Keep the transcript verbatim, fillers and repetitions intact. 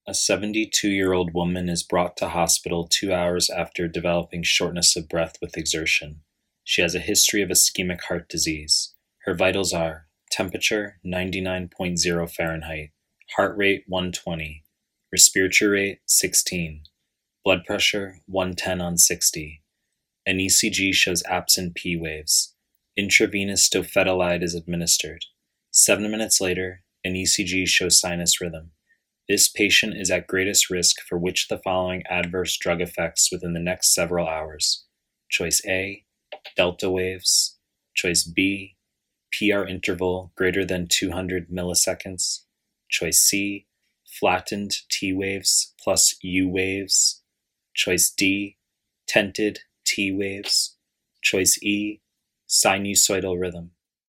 A seventy-two-year-old woman is brought to hospital two hours after developing shortness of breath with exertion. She has a history of ischemic heart disease. Her vitals are temperature ninety-nine point zero Fahrenheit, heart rate one twenty, respiratory rate sixteen, blood pressure one ten on sixty. An E C G shows absent P waves. Intravenous dofetilide is administered. Seven minutes later, an E C G shows sinus rhythm. This patient is at greatest risk for which of the following adverse drug effects within the next several hours? Choice A, delta waves. Choice B, P R interval greater than two hundred milliseconds. Choice C, flattened T waves plus U waves. Choice D, tented T waves. Choice E, sinusoidal rhythm.